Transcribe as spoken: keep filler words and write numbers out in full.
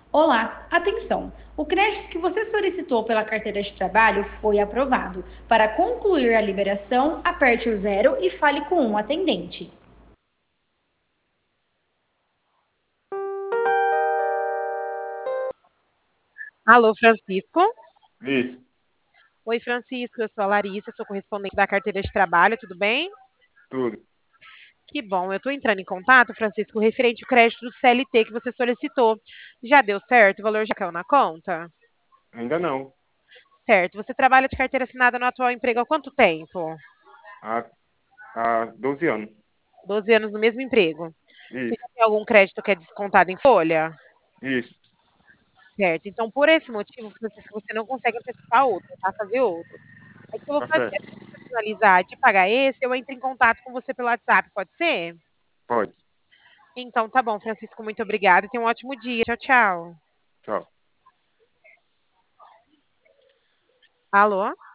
Olá, atenção! O crédito que você solicitou pela carteira de trabalho foi aprovado. Para concluir a liberação, aperte o zero e fale com um atendente. Alô, Francisco? Isso, Oi, Francisco, eu sou a Larissa, sou correspondente da carteira de trabalho, tudo bem? tudo. Que bom, eu estou entrando em contato, Francisco, referente ao crédito do C L T que você solicitou. Já deu certo? O valor já caiu na conta? Ainda não. Certo. Você trabalha de carteira assinada no atual emprego há quanto tempo? Há, há doze anos. Doze anos no mesmo emprego. Você Isso, já tem algum crédito que é descontado em folha? isso. Certo. Então, por esse motivo, Francisco, você não consegue antecipar outro, tá? Fazer outro. Aí o que eu vou Tá fazer? certo. Assim que você finalizar de pagar esse, eu entro em contato com você pelo WhatsApp, pode ser? Pode. Então tá bom, Francisco, muito obrigada e tenha um ótimo dia. Tchau, tchau. Tchau. Alô?